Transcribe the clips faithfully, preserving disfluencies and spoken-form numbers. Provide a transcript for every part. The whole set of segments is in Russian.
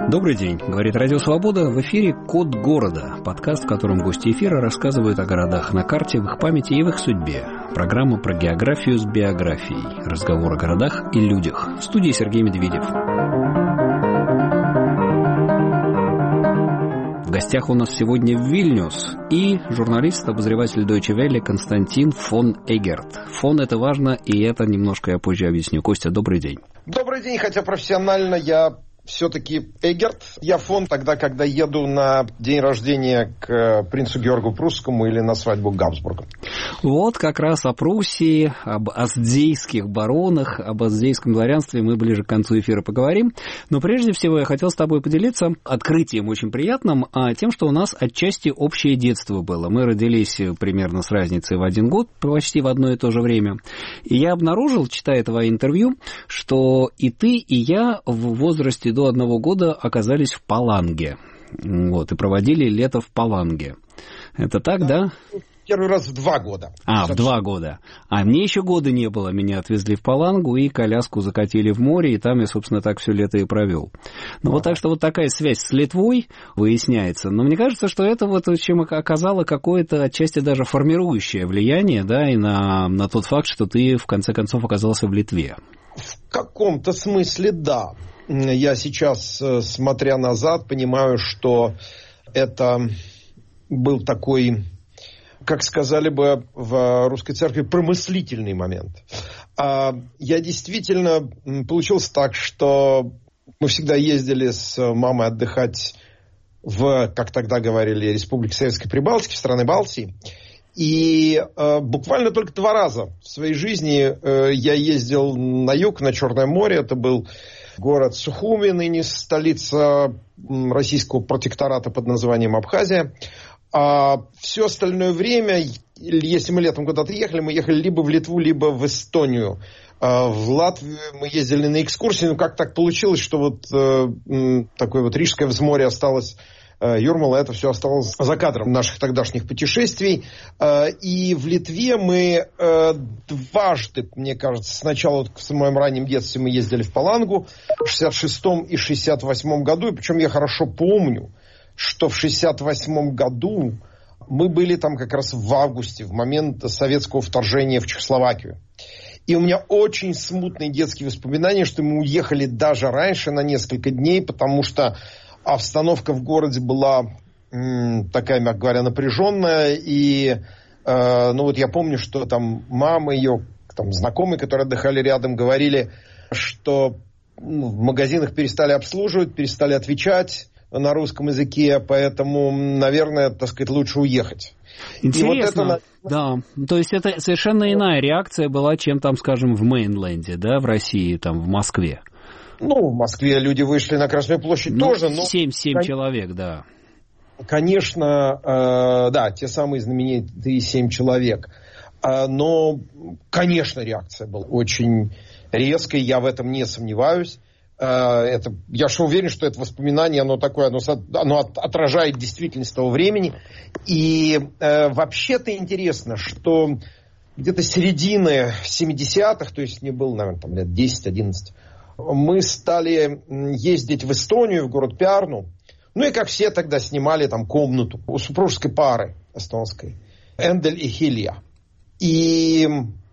Добрый день, говорит Радио Свобода, в эфире «Код города», подкаст, в котором гости эфира рассказывают о городах на карте, в их памяти и в их судьбе. Программа про географию с биографией, разговор о городах и людях. В студии Сергей Медведев. В гостях у нас сегодня Вильнюс и журналист, обозреватель Deutsche Welle Константин фон Эгерт. Фон — это важно, и это немножко я позже объясню. Костя, добрый день. Добрый день, хотя профессионально я все-таки Эгерт. Я фон тогда, когда еду на день рождения к принцу Георгу Прусскому или на свадьбу к Габсбургу. Вот как раз о Пруссии, об аздейских баронах, об аздейском дворянстве мы ближе к концу эфира поговорим. Но прежде всего я хотел с тобой поделиться открытием очень приятным, а тем, что у нас отчасти общее детство было. Мы родились примерно с разницей в один год, почти в одно и то же время. И я обнаружил, читая твое интервью, что и ты, и я в возрасте до одного года оказались в Паланге. Вот, и проводили лето в Паланге. Это так, да? да? Первый раз в два года. А, в два года. А мне еще года не было. Меня отвезли в Палангу и коляску закатили в море, и там я, собственно, так все лето и провел. Ну, а. вот так что вот такая связь с Литвой выясняется. Но мне кажется, что это вот чем оказало какое-то отчасти даже формирующее влияние, да, и на, на тот факт, что ты, в конце концов, оказался в Литве. В каком-то смысле, да. Я сейчас, смотря назад, понимаю, что это был такой, как сказали бы в русской церкви, промыслительный момент. Я действительно получилось так, что мы всегда ездили с мамой отдыхать в, как тогда говорили, Республике Советской Прибалтики, в страны Балтии. И э, буквально только два раза в своей жизни э, я ездил на юг, на Черное море. Это был город Сухуми, ныне столица российского протектората под названием Абхазия. А все остальное время, если мы летом куда-то ехали, мы ехали либо в Литву, либо в Эстонию. А в Латвию мы ездили на экскурсии. Ну, как так получилось, что вот э, такое вот Рижское взморье осталось... Юрмала, это все осталось за кадром наших тогдашних путешествий. И в Литве мы дважды, мне кажется, сначала вот в моем раннем детстве мы ездили в Палангу в шестьдесят шестом и шестьдесят восьмом году. И причем я хорошо помню, что в шестьдесят восьмом году мы были там как раз в августе, в момент советского вторжения в Чехословакию. И у меня очень смутные детские воспоминания, что мы уехали даже раньше на несколько дней, потому что обстановка в городе была м, такая, мягко говоря, напряженная. И э, ну вот я помню, что там мама, ее там, знакомые, которые отдыхали рядом, говорили, что ну, в магазинах перестали обслуживать, перестали отвечать на русском языке, поэтому, наверное, так сказать, лучше уехать. Интересно, вот это... да. То есть это совершенно иная реакция была, чем там, скажем, в Мейнленде, да, в России, там, в Москве. Ну, в Москве люди вышли на Красную площадь ну, тоже. Но... семь-семь кон... человек, да. Конечно, э, да, те самые знаменитые семь человек. Э, но, конечно, реакция была очень резкой, я в этом не сомневаюсь. Э, это, я же уверен, что это воспоминание, оно такое, оно, оно от, отражает действительность того времени. И э, вообще-то интересно, что где-то середины семидесятых, то есть мне было, наверное, там, лет десять-одиннадцать, мы стали ездить в Эстонию, в город Пярну. Ну и как все тогда снимали там комнату у супружеской пары эстонской. Эндель и Хилья. И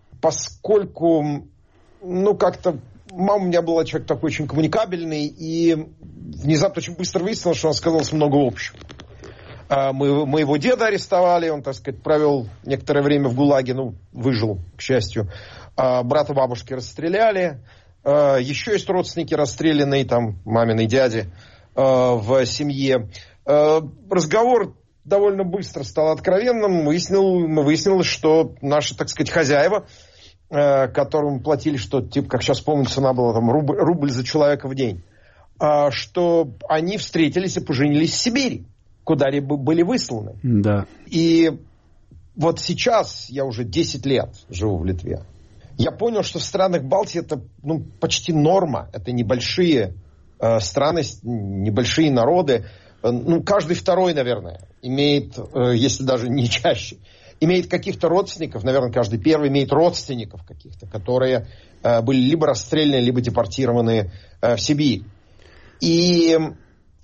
поскольку, ну как-то мама у меня была человек такой очень коммуникабельный, и внезапно очень быстро выяснилось, что у нас оказалось много общего. Мы, моего деда арестовали, он, так сказать, провел некоторое время в ГУЛАГе, ну, выжил, к счастью. Брата бабушки расстреляли. Еще есть родственники расстрелянные, там, маминой дяди э, в семье. Э, разговор довольно быстро стал откровенным. Выяснил, выяснилось, что наши, так сказать, хозяева, э, которым платили, что, типа, как сейчас помню, цена была там рубль, рубль за человека в день, э, что они встретились и поженились в Сибири, куда либо были высланы. Да. И вот сейчас я уже десять лет живу в Литве. Я понял, что в странах Балтии это ну, почти норма. Это небольшие э, страны, небольшие народы. Э, ну, каждый второй, наверное, имеет, э, если даже не чаще, имеет каких-то родственников. Наверное, каждый первый имеет родственников каких-то, которые э, были либо расстреляны, либо депортированы э, в Сибирь. И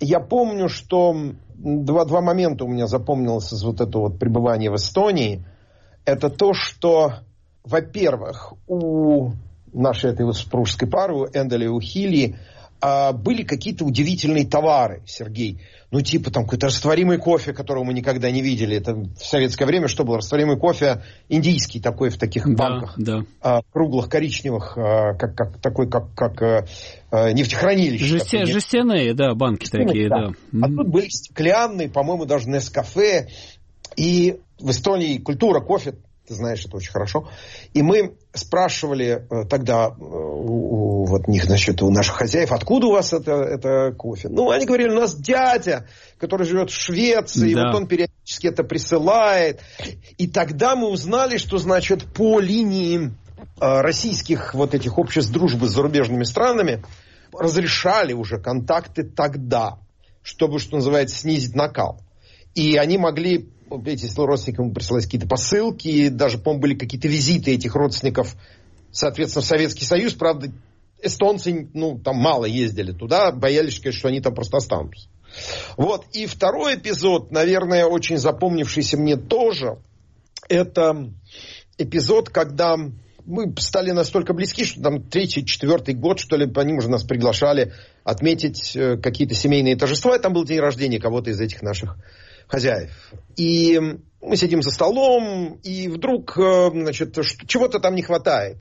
я помню, что два, два момента у меня запомнилось из вот этого вот пребывания в Эстонии. Это то, что, во-первых, у нашей этой вот супружеской пары, у Энделя и у Хилии, были какие-то удивительные товары, Сергей. Ну, типа там какой-то растворимый кофе, которого мы никогда не видели. Это в советское время что было? Растворимый кофе индийский такой в таких да, банках. Да. Круглых, коричневых, как, как, такой, как, как нефтехранилище. Жесте, такой, жестяные, да, банки жестяные, такие, да. да. А тут были стеклянные, по-моему, даже Нескафе. И в Эстонии культура кофе, ты знаешь, это очень хорошо. И мы спрашивали тогда у, у вот них, значит, у наших хозяев, откуда у вас это, это кофе? Ну, они говорили, у нас дядя, который живет в Швеции, да. Вот он периодически это присылает. И тогда мы узнали, что, значит, по линии российских вот этих обществ дружбы с зарубежными странами разрешали уже контакты тогда, чтобы, что называется, снизить накал. И они могли... Эти родственникам присылать какие-то посылки, даже, по-моему, были какие-то визиты этих родственников, соответственно, в Советский Союз. Правда, эстонцы, ну, там мало ездили туда, боялись, конечно, что они там просто останутся. Вот. И второй эпизод, наверное, очень запомнившийся мне тоже, это эпизод, когда мы стали настолько близки, что там третий, четвертый год, что ли, по ним уже нас приглашали отметить какие-то семейные торжества, и там был день рождения кого-то из этих наших хозяев. И мы сидим за столом, и вдруг, значит, чего-то там не хватает.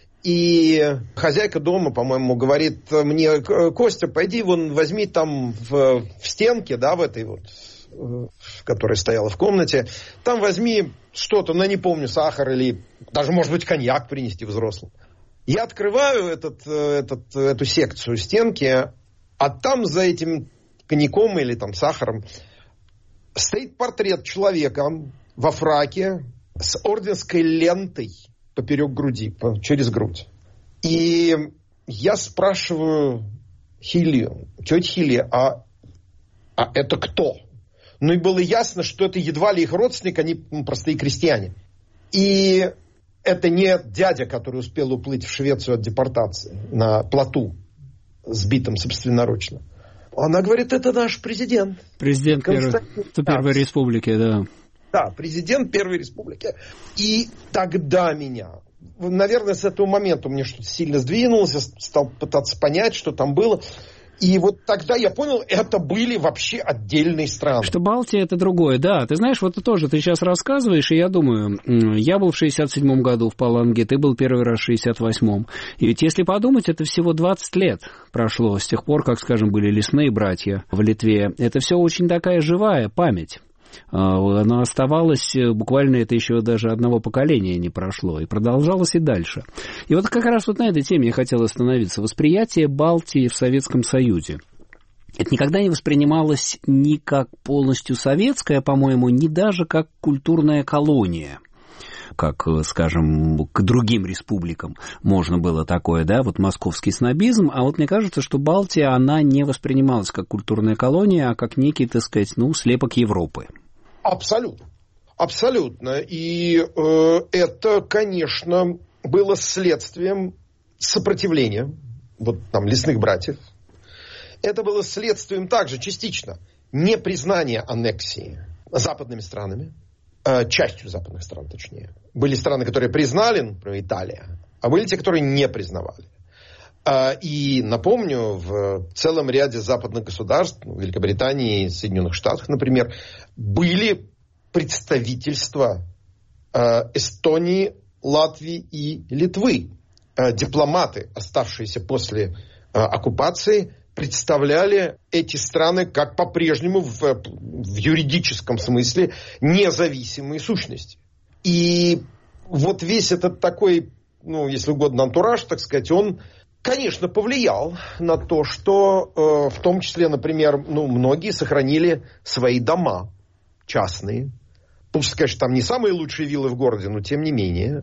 И хозяйка дома, по-моему, говорит мне: Костя, пойди вон возьми там в, в стенке, да, в этой вот, которая стояла в комнате, там возьми что-то, ну, не помню, сахар или даже, может быть, коньяк принести взрослым. Я открываю этот, этот, эту секцию стенки, а там за этим коньяком или там сахаром стоит портрет человека во фраке с орденской лентой поперек груди, через грудь. И я спрашиваю Хилию: тетя Хилия, а, а это кто? Ну и было ясно, что это едва ли их родственник, они ну, простые крестьяне. И это не дядя, который успел уплыть в Швецию от депортации на плоту, сбитом собственноручно. Она говорит, это наш президент. Президент Первой, Первой Республики, да. Да, президент Первой Республики. И тогда меня, наверное, с этого момента у меня что-то сильно сдвинулось, я стал пытаться понять, что там было. И вот тогда я понял, это были вообще отдельные страны. Что Балтия это другое, да. Ты знаешь, вот ты тоже, ты сейчас рассказываешь, и я думаю, я был в шестьдесят седьмом году в Паланге, ты был первый раз в шестьдесят восьмом. И ведь если подумать, это всего двадцать лет прошло с тех пор, как, скажем, были лесные братья в Литве. Это все очень такая живая память. Оно оставалось, буквально это еще даже одного поколения не прошло, и продолжалось и дальше. И вот как раз вот на этой теме я хотел остановиться. Восприятие Балтии в Советском Союзе. Это никогда не воспринималось ни как полностью советское, по-моему, ни даже как культурная колония. Как, скажем, к другим республикам можно было такое, да, вот московский снобизм, а вот мне кажется, что Балтия, она не воспринималась как культурная колония, а как некий, так сказать, ну, слепок Европы. Абсолютно. Абсолютно. И э, это, конечно, было следствием сопротивления вот там лесных братьев. Это было следствием также частично непризнания аннексии западными странами, э, частью западных стран, точнее. Были страны, которые признали, например, Италия, а были те, которые не признавали. Э, и напомню, в целом ряде западных государств, в Великобритании, Соединенных Штатах, например, были представительства э, Эстонии, Латвии и Литвы. Э, дипломаты, оставшиеся после э, оккупации, представляли эти страны как по-прежнему в, в юридическом смысле независимые сущности. И вот весь этот такой, ну, если угодно, антураж, так сказать, он, конечно, повлиял на то, что э, в том числе, например, ну, многие сохранили свои дома частные. Пусть, конечно, там не самые лучшие виллы в городе, но тем не менее.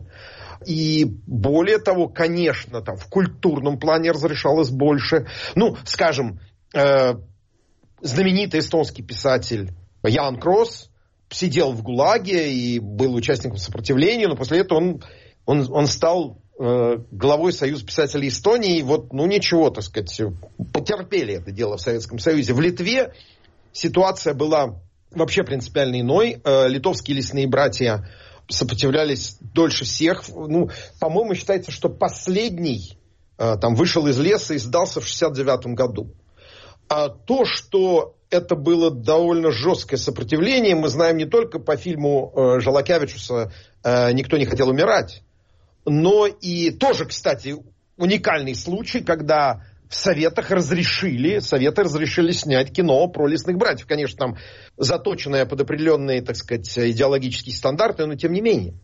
И более того, конечно, там в культурном плане разрешалось больше. Ну, скажем, э, знаменитый эстонский писатель Ян Крос сидел в ГУЛАГе и был участником сопротивления, но после этого он, он, он стал э, главой Союза писателей Эстонии, вот, ну, ничего, так сказать, потерпели это дело в Советском Союзе. В Литве ситуация была вообще принципиально иной. Э, литовские лесные братья сопротивлялись дольше всех. Ну, по-моему, считается, что последний э, там вышел из леса и сдался в шестьдесят девятом году. А то, что это было довольно жесткое сопротивление, мы знаем не только по фильму э, Жалакевичуса э, «Никто не хотел умирать», но и тоже, кстати, уникальный случай, когда в Советах разрешили, Советы разрешили снять кино про лесных братьев. Конечно, там заточенное под определенные, так сказать, идеологические стандарты, но тем не менее.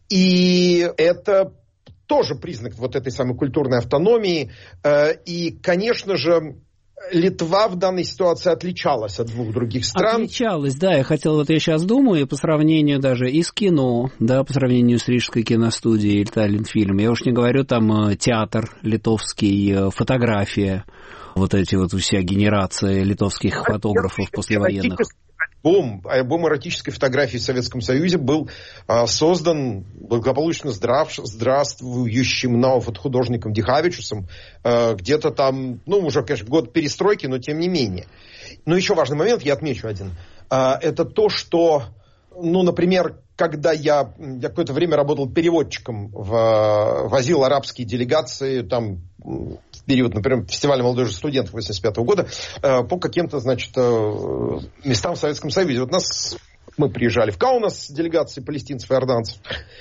И это тоже признак вот этой самой культурной автономии. И, конечно же, Литва в данной ситуации отличалась от двух других стран. Отличалась, да. Я хотел, вот я сейчас думаю, по сравнению даже и с кино, да, по сравнению с Рижской киностудией или Таллинфильм. Я уж не говорю там театр литовский, фотография, вот эти вот вся генерация литовских фотографов послевоенных. Альбом, альбом эротической фотографии в Советском Союзе был а, создан благополучно здрав, здравствующим художником Дихавичусом, а, где-то там, ну, уже, конечно, год перестройки, но тем не менее. Но еще важный момент, я отмечу один, а, это то, что, ну, например, когда я, я какое-то время работал переводчиком, в, возил арабские делегации, там, в период, например, фестиваля молодежи студентов восемьдесят пятого года, по каким-то, значит, местам в Советском Союзе. Вот нас, мы приезжали в Каунас с делегацией палестинцев и иорданцев,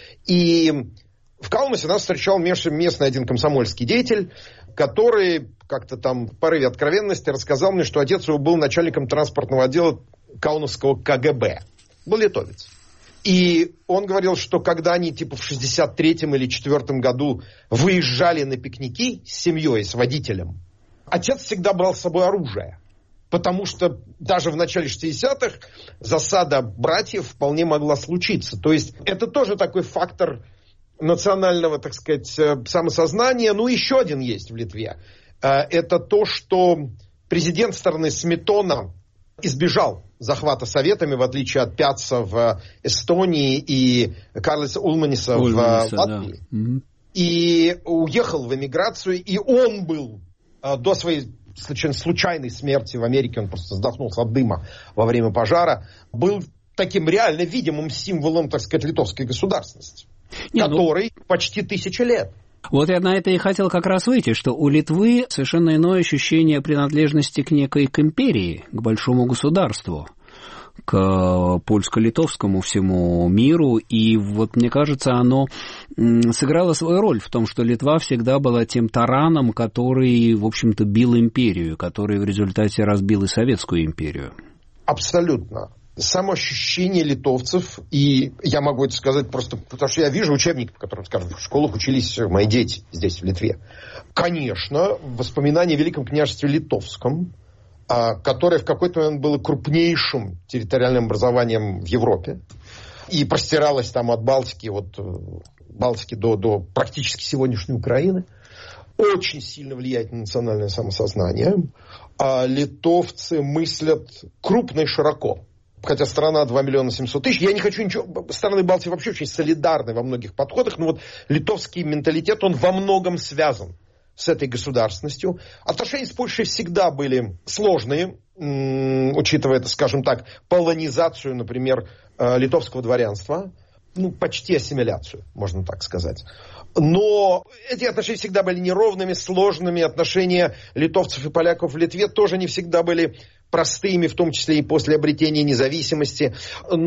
и в Каунасе нас встречал местный один комсомольский деятель, который как-то там в порыве откровенности рассказал мне, что отец его был начальником транспортного отдела Каунасского ка гэ бэ. Был литовец. И он говорил, что когда они типа в шестьдесят третьем или четвёртом году выезжали на пикники с семьей, с водителем, отец всегда брал с собой оружие. Потому что даже в начале шестидесятых засада братьев вполне могла случиться. То есть это тоже такой фактор национального, так сказать, самосознания. Ну, еще один есть в Литве. Это то, что президент страны Сметона избежал захвата советами, в отличие от Пятца в Эстонии и Карлиса Улманиса в Латвии. Да. Угу. И уехал в эмиграцию, и он был э, до своей совершенно случайной смерти в Америке, он просто задохнулся от дыма во время пожара, был таким реально видимым символом, так сказать, литовской государственности, Нет, которой ну... почти тысяча лет. Вот я на это и хотел как раз выйти, что у Литвы совершенно иное ощущение принадлежности к некой к империи, к большому государству, к польско-литовскому всему миру. И вот, мне кажется, оно сыграло свою роль в том, что Литва всегда была тем тараном, который, в общем-то, бил империю, который в результате разбил и Советскую империю. Абсолютно. Самоощущение литовцев, и я могу это сказать просто потому, что я вижу учебники, в которых, скажем, в школах учились мои дети здесь, в Литве. Конечно, воспоминания о Великом княжестве Литовском, которое в какой-то момент было крупнейшим территориальным образованием в Европе и простиралось там от Балтики, от Балтики до, до практически сегодняшней Украины, очень сильно влияет на национальное самосознание. А литовцы мыслят крупно и широко. Хотя страна два миллиона семьсот тысяч. Я не хочу ничего... Страны Балтии вообще очень солидарны во многих подходах, но вот литовский менталитет, он во многом связан с этой государственностью. Отношения с Польшей всегда были сложные, м- учитывая, это, скажем так, полонизацию, например, э, литовского дворянства. Ну, почти ассимиляцию, можно так сказать. Но эти отношения всегда были неровными, сложными. Отношения литовцев и поляков в Литве тоже не всегда были простыми, в том числе и после обретения независимости.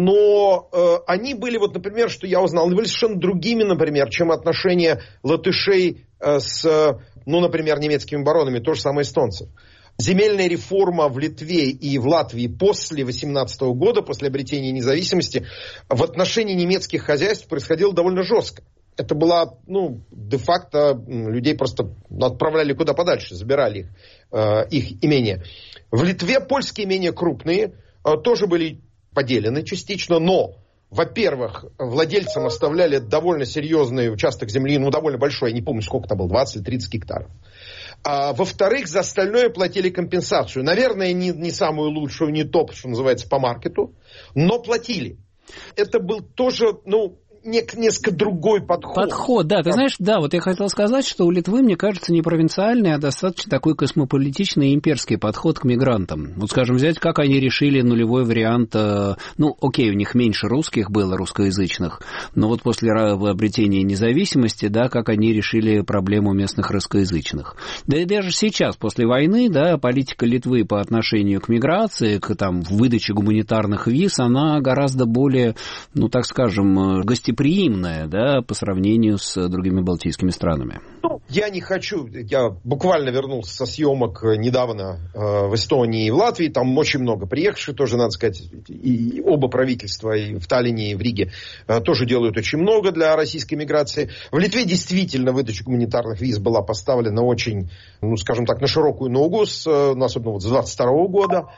Но э, они были, вот, например, что я узнал, они были совершенно другими, например, чем отношения латышей э, с, ну, например, немецкими баронами, то же самое эстонцев. Земельная реформа в Литве и в Латвии после восемнадцатого года, после обретения независимости, в отношении немецких хозяйств происходила довольно жестко. Это была, ну, де-факто людей просто отправляли куда подальше, забирали их, э, их имения. В Литве польские имения крупные, э, тоже были поделены частично, но, во-первых, владельцам оставляли довольно серьезный участок земли, ну, довольно большой, я не помню, сколько там было, двадцать или тридцать гектаров. А, во-вторых, за остальное платили компенсацию. Наверное, не, не самую лучшую, не топ, что называется, по маркету, но платили. Это был тоже, ну, несколько другой подход. Подход, да. Ты знаешь, да, вот я хотел сказать, что у Литвы, мне кажется, не провинциальный, а достаточно такой космополитичный имперский подход к мигрантам. Вот, скажем, взять, как они решили нулевой вариант, ну, окей, у них меньше русских было, русскоязычных, но вот после обретения независимости, да, как они решили проблему местных русскоязычных. Да и даже сейчас, после войны, да, политика Литвы по отношению к миграции, к там, выдаче гуманитарных виз, она гораздо более, ну, так скажем, гостеприимная, да, по сравнению с другими балтийскими странами. Ну, я не хочу, я буквально вернулся со съемок недавно э, в Эстонии и в Латвии, там очень много приехавших, тоже, надо сказать, и оба правительства, и в Таллине, и в Риге, э, тоже делают очень много для российской миграции. В Литве действительно выдача гуманитарных виз была поставлена очень, ну, скажем так, на широкую ногу, с, ну, особенно вот с двадцать второго года.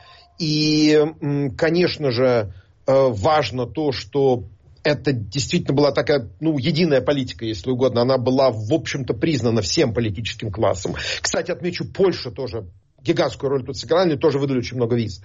И, конечно же, важно то, что это действительно была такая, ну, единая политика, если угодно. Она была, в общем-то, признана всем политическим классом. Кстати, отмечу, Польша тоже гигантскую роль тут сыграла, они тоже выдали очень много виз.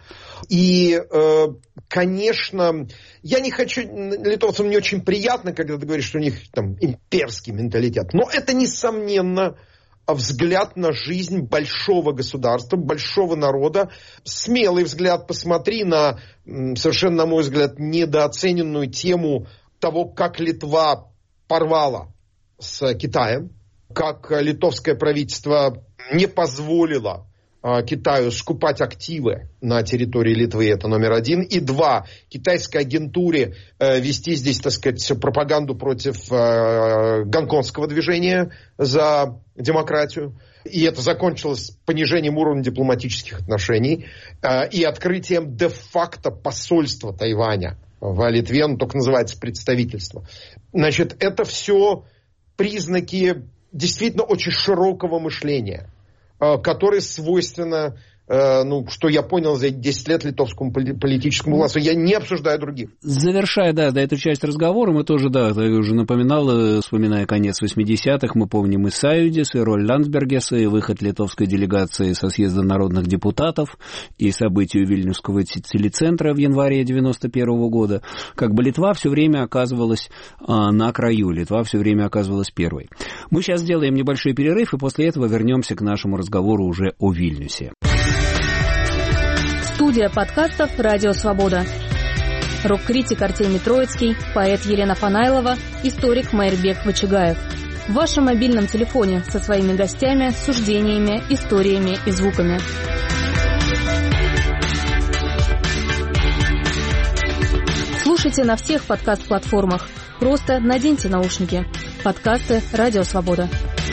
И, э, конечно, я не хочу, литовцам не очень приятно, когда ты говоришь, что у них там имперский менталитет. Но это, несомненно, взгляд на жизнь большого государства, большого народа. Смелый взгляд. Посмотри на, совершенно, на мой взгляд, недооцененную тему того, как Литва порвала с Китаем, как литовское правительство не позволило Китаю скупать активы на территории Литвы, это номер один. И два, китайской агентуре э, вести здесь, так сказать, пропаганду против э, гонконгского движения за демократию. И это закончилось понижением уровня дипломатических отношений э, и открытием де-факто посольства Тайваня в Литве, оно только называется представительство. Значит, это все признаки действительно очень широкого мышления, которое свойственно, ну, что я понял за десять лет литовскому политическому властью. Я не обсуждаю других. Завершая, да, да, эту часть разговора, мы тоже, да, я уже напоминал, вспоминая конец восьмидесятых, мы помним и Саюдис, и роль Ландсбергеса, и выход литовской делегации со съезда народных депутатов, и события Вильнюсского телецентра в январе девяносто первого года. Как бы Литва все время оказывалась а, на краю, Литва все время оказывалась первой. Мы сейчас сделаем небольшой перерыв, и после этого вернемся к нашему разговору уже о Вильнюсе. Студия подкастов «Радио Свобода». Рок-критик Артемий Троицкий, поэт Елена Фанайлова, историк Майрбек Вачигаев. В вашем мобильном телефоне со своими гостями, суждениями, историями и звуками. Слушайте на всех подкаст-платформах. Просто наденьте наушники. Подкасты «Радио Свобода».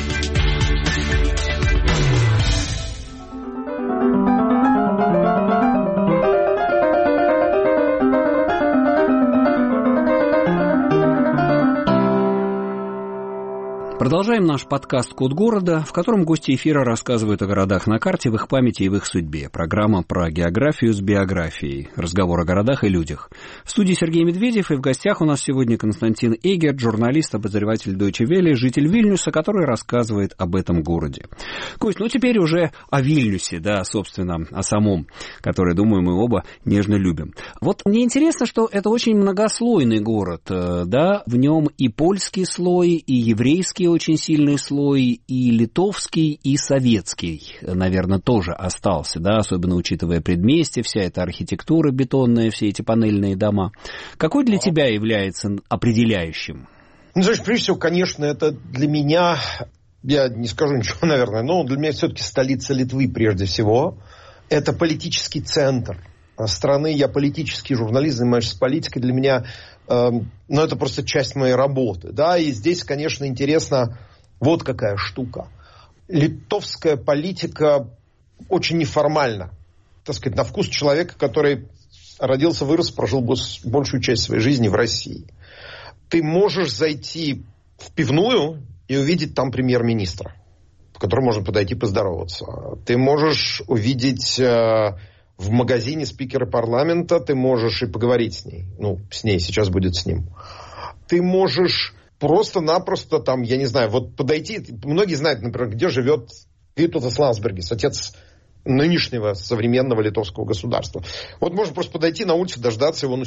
Продолжаем наш подкаст «Код города», в котором гости эфира рассказывают о городах на карте, в их памяти и в их судьбе. Программа про географию с биографией. Разговор о городах и людях. В студии Сергей Медведев, и в гостях у нас сегодня Константин Эгерт, журналист, обозреватель Deutsche Welle, житель Вильнюса, который рассказывает об этом городе. Кость, ну теперь уже о Вильнюсе, да, собственно, о самом, который, думаю, мы оба нежно любим. Вот мне интересно, что это очень многослойный город, да, в нем и польский слой, и еврейский очень сильный слой, и литовский, и советский, наверное, тоже остался, да, особенно учитывая предместье, вся эта архитектура бетонная, все эти панельные дома. Какой для тебя является определяющим? Ну, знаешь, прежде всего, конечно, это для меня, я не скажу ничего, наверное, но для меня все-таки столица Литвы прежде всего. Это политический центр страны. Я политический журналист, занимаюсь политикой. Для меня, э, ну, это просто часть моей работы, да, и здесь, конечно, интересно вот какая штука. Литовская политика очень неформальна, так сказать, на вкус человека, который родился, вырос, прожил большую часть своей жизни в России. Ты можешь зайти в пивную и увидеть там премьер-министра, к которому можно подойти поздороваться. Ты можешь увидеть э, в магазине спикера парламента, ты можешь и поговорить с ней. Ну, с ней, сейчас будет с ним. Ты можешь просто-напросто там, я не знаю, вот подойти. Многие знают, например, где живет Vytautas Landsbergis, отец нынешнего современного литовского государства. Вот можно просто подойти на улице, дождаться его, ну, сейчас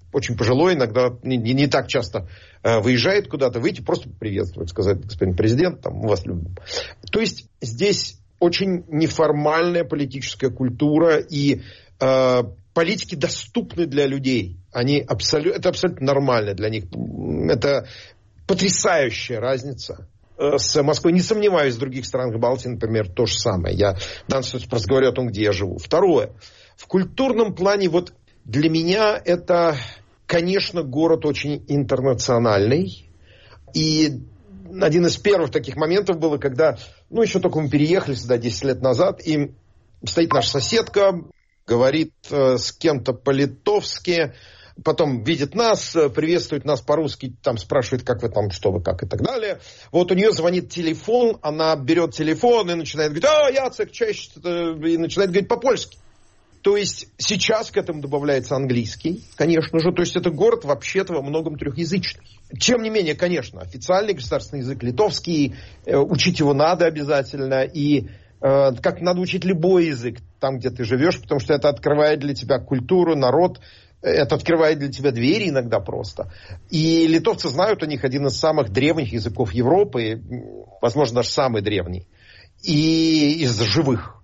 очень пожилой, иногда не, не так часто э, выезжает куда-то, выйти, просто приветствовать, сказать: господин президент, там, мы вас любим. То есть здесь очень неформальная политическая культура, и э, политики доступны для людей. Они абсолют, это абсолютно нормально для них. Это потрясающая разница с Москвой. Не сомневаюсь, в других странах Балтии, например, то же самое. Я в данном случае просто говорю о том, где я живу. Второе. В культурном плане вот для меня это, конечно, город очень интернациональный. И один из первых таких моментов было, когда, ну, еще только мы переехали сюда десять лет назад, и стоит наша соседка, говорит э, с кем-то по-литовски, потом видит нас, приветствует нас по-русски, там спрашивает, как вы там, что вы, как и так далее. Вот у нее звонит телефон, она берет телефон и начинает говорить: а, Яцек, чаще, и начинает говорить по-польски. То есть сейчас к этому добавляется английский, конечно же. То есть это город вообще-то во многом трехязычный. Тем не менее, конечно, официальный государственный язык литовский, э, учить его надо обязательно, и э, как надо учить любой язык там, где ты живешь, потому что это открывает для тебя культуру, народ. Это открывает для тебя двери иногда просто. И литовцы знают, у них один из самых древних языков Европы, возможно, даже самый древний, и из живых.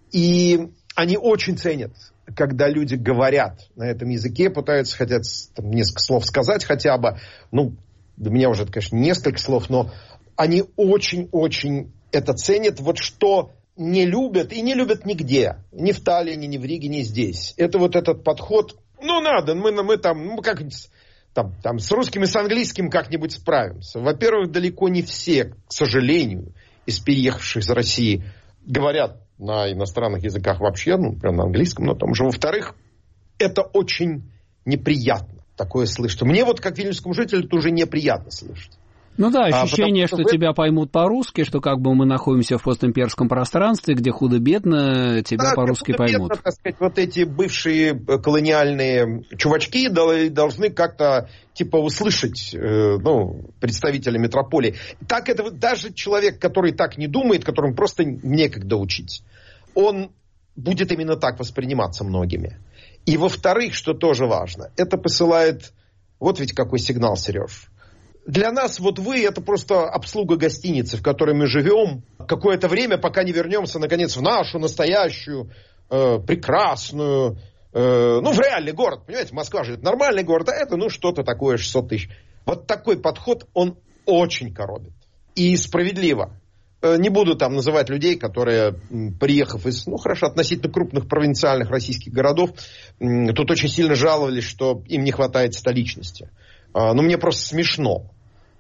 И они очень ценят, когда люди говорят на этом языке, пытаются, хотят там, несколько слов сказать хотя бы. Ну, для меня уже это, конечно, несколько слов, но они очень-очень это ценят. Вот что не любят, и не любят нигде. Ни в Таллине, ни в Риге, ни здесь. Это вот этот подход: ну, надо, мы, мы там, ну, как там, там, с русским и с английским как-нибудь справимся. Во-первых, далеко не все, к сожалению, из переехавших из России говорят на иностранных языках вообще, ну, прям на английском, на том же. Во-вторых, это очень неприятно такое слышать. Мне вот, как вильнюсскому жителю, это уже неприятно слышать. Ну да, ощущение, а, что, что вы... тебя поймут по-русски, что как бы мы находимся в постимперском пространстве, где худо-бедно тебя да, по-русски поймут. Так сказать, вот эти бывшие колониальные чувачки должны как-то типа услышать э, ну, представителя метрополии. Так это даже человек, который так не думает, которому просто некогда учить, он будет именно так восприниматься многими. И во-вторых, что тоже важно, это посылает, вот ведь какой сигнал, Сереж. Для нас вот вы, это просто обслуга гостиницы, в которой мы живем какое-то время, пока не вернемся, наконец, в нашу настоящую, э, прекрасную, э, ну, в реальный город. Понимаете, Москва же это нормальный город, а это, ну, что-то такое, шестьсот тысяч. Вот такой подход, он очень коробит. И справедливо. Э, не буду там называть людей, которые, приехав из, ну, хорошо, относительно крупных провинциальных российских городов, э, тут очень сильно жаловались, что им не хватает столичности. Э, ну, мне просто смешно.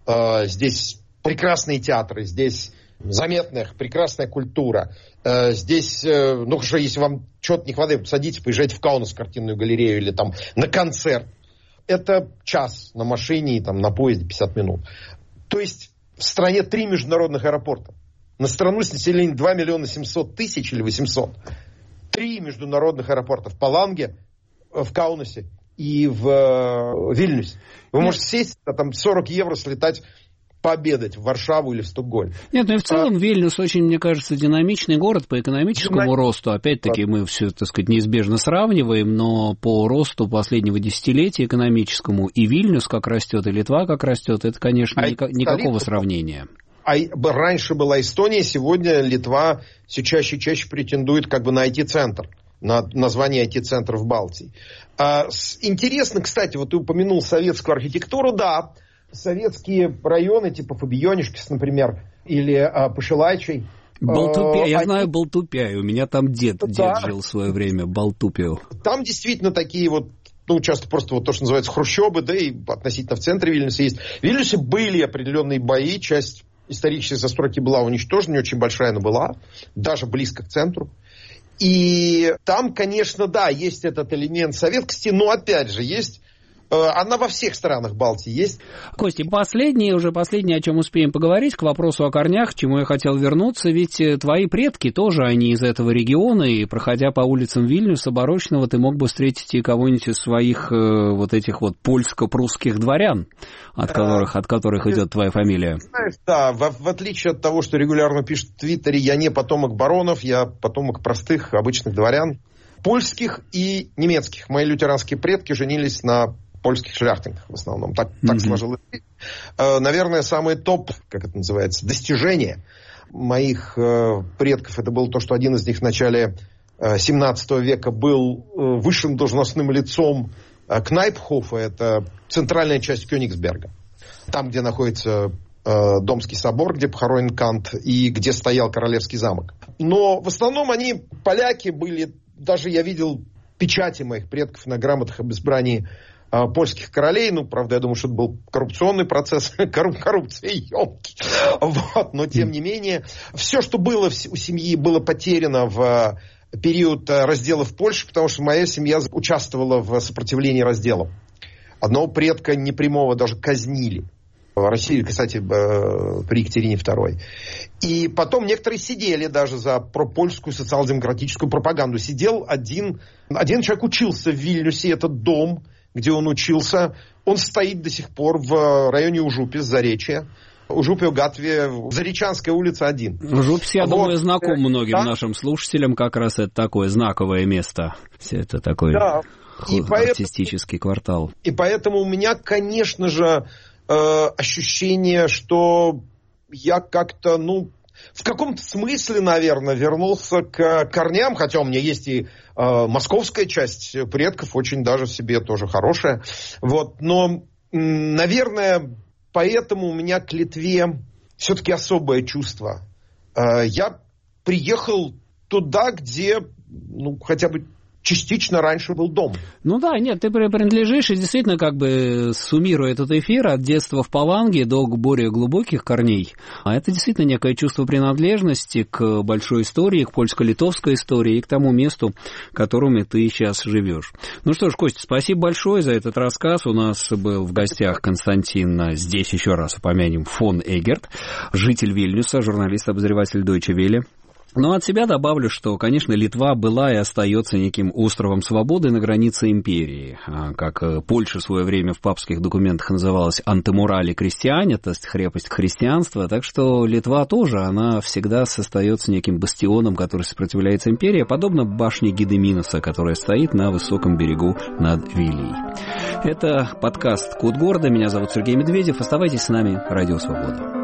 Здесь прекрасные театры, здесь заметная, прекрасная культура. Здесь, ну хорошо, если вам чего-то не хватает, садитесь, поезжайте в Каунас, в картинную галерею или там на концерт. Это час на машине и там на поезде пятьдесят минут. То есть в стране три международных аэропорта. На страну с населением два миллиона семьсот тысяч или восемьсот. Три международных аэропорта в Паланге, в Каунасе и в Вильнюсе. Вы можете сесть, а там сорок евро слетать пообедать в Варшаву или в Стокгольм. Нет, ну и в целом а... Вильнюс очень, мне кажется, динамичный город по экономическому Динам... росту. Опять-таки мы все, так сказать, неизбежно сравниваем, но по росту последнего десятилетия экономическому и Вильнюс как растет, и Литва как растет, это, конечно, а ни... никакого сравнения. А раньше была Эстония, сегодня Литва все чаще и чаще претендует как бы на ай ти-центр. На название ай ти-центра в Балтии. А, с, интересно, кстати, вот ты упомянул советскую архитектуру, да, советские районы, типа Фабионишкис, например, или а, Пошилайчий. Балтупя, а, я они... знаю Балтупяй, у меня там дед, да. дед жил в свое время, Балтупио. Там действительно такие вот, ну, часто просто вот то, что называется хрущобы, да, и относительно в центре Вильнюса есть. В Вильнюсе были определенные бои, часть исторической застройки была уничтожена, не очень большая, но была, даже близко к центру. И там, конечно, да, есть этот элемент советскости, но опять же есть, э, она во всех странах Балтии есть. Костя, последнее, уже последнее, о чем успеем поговорить, к вопросу о корнях, к чему я хотел вернуться, ведь твои предки тоже, они из этого региона, и проходя по улицам Вильнюса, Барочного, ты мог бы встретить и кого-нибудь из своих э, вот этих вот польско-прусских дворян, от которых, от которых идет твоя фамилия. Знаешь, да, в, в отличие от того, что регулярно пишут в Твиттере, я не потомок баронов, я потомок простых, обычных дворян, польских и немецких. Мои лютеранские предки женились на польских шляхтингах в основном. Так, так mm-hmm. сложилось. Наверное, самый топ, как это называется, достижение моих предков, это было то, что один из них в начале семнадцатого века был высшим должностным лицом Кнайпхофа, это центральная часть Кёнигсберга. Там, где находится э, Домский собор, где похоронен Кант, и где стоял Королевский замок. Но в основном они, поляки, были, даже я видел печати моих предков на грамотах об избрании э, польских королей. Ну, правда, я думаю, что это был коррупционный процесс, корруп, коррупция, ёлки. Вот, но, тем не менее, все, что было у семьи, было потеряно в период раздела в Польше, потому что моя семья участвовала в сопротивлении разделу. Одного предка непрямого даже казнили. В России, кстати, при Екатерине второй. И потом некоторые сидели даже за пропольскую социал-демократическую пропаганду. Сидел один, один человек учился в Вильнюсе, этот дом, где он учился, он стоит до сих пор в районе Ужупис, Заречья. Ужупио Гатве, Заречанская улица один. Ужупис, я вот. думаю, знаком многим да? нашим слушателям, как раз это такое знаковое место. Все это такой да. и артистический поэтому, квартал. И поэтому у меня, конечно же, э, ощущение, что я как-то, ну, в каком-то смысле, наверное, вернулся к корням, хотя у меня есть и э, московская часть предков, очень даже себе тоже хорошая. Вот, но, м, наверное... Поэтому у меня к Литве все-таки особое чувство. Я приехал туда, где, ну, хотя бы частично раньше был дом. Ну да, нет, ты принадлежишь, и действительно, как бы, суммируя этот эфир, от детства в Паланге до более глубоких корней, а это действительно некое чувство принадлежности к большой истории, к польско-литовской истории и к тому месту, в котором ты сейчас живешь. Ну что ж, Костя, спасибо большое за этот рассказ. У нас был в гостях Константин, здесь еще раз упомянем, фон Эгерт, житель Вильнюса, журналист-обозреватель Deutsche Welle. Но от себя добавлю, что, конечно, Литва была и остается неким островом свободы на границе империи. Как Польша в свое время в папских документах называлась «антимурали крестьяне», то есть крепость христианства. Так что Литва тоже, она всегда остается неким бастионом, который сопротивляется империи, подобно башне Гедеминуса, которая стоит на высоком берегу над Вилией. Это подкаст «Код города». Меня зовут Сергей Медведев. Оставайтесь с нами. Радио Свобода.